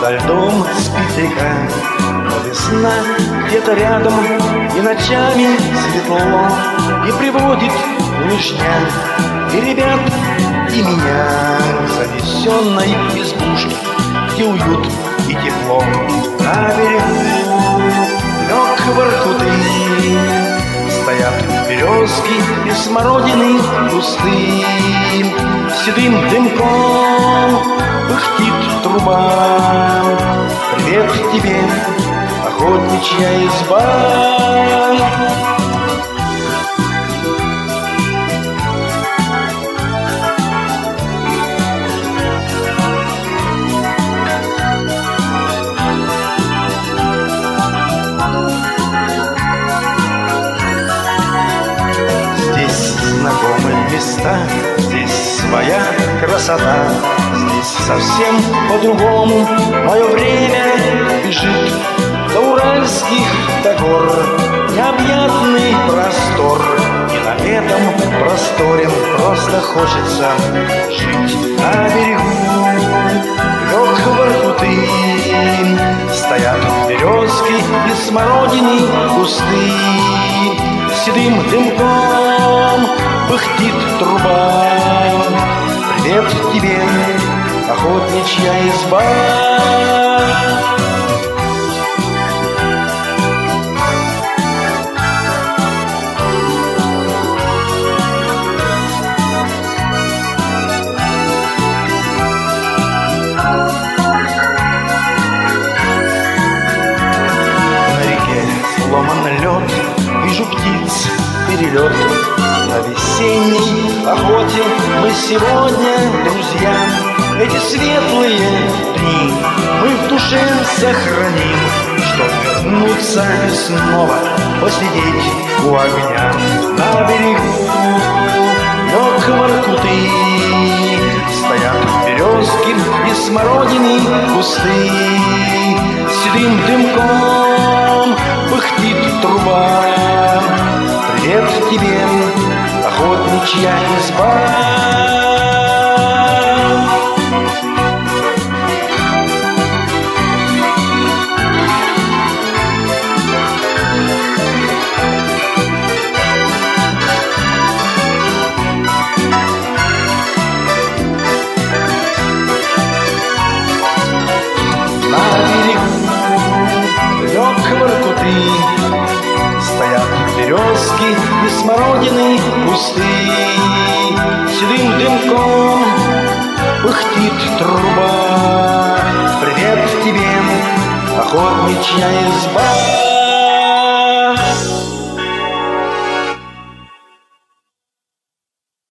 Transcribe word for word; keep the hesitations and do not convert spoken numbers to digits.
Подо льдом спит река, но весна где-то рядом, и ночами светло, и приводит вишня, и ребят, и меня к занесенной избушке, где уют и тепло. На берегу лег воркуты, стоят березки и смородины кусты. Седым дымком пыхтит труба. Привет тебе, охотничья изба. Знакомые места, здесь своя красота, здесь совсем по-другому мое время бежит. До уральских, до гор необъятный простор, и на этом просторе просто хочется жить. На берегу лег воркуты, стоят березки и смородины кусты. Седым дымком пыхтит труба. Привет тебе, охотничья изба. На реке сломан лед, вижу птиц перелет. На весенней охоте мы сегодня, друзья, эти светлые дни мы в душе сохраним, чтоб вернуться и снова посидеть у огня. На берегу лег воркуты, стоят березки и смородины кусты. Седым дымком пыхтит труба. Привет тебе, охотничья изба. На берегу лег воркуты, стоят березки и смородины кусты. Седым дымком пыхтит труба. Привет тебе, охотничья изба.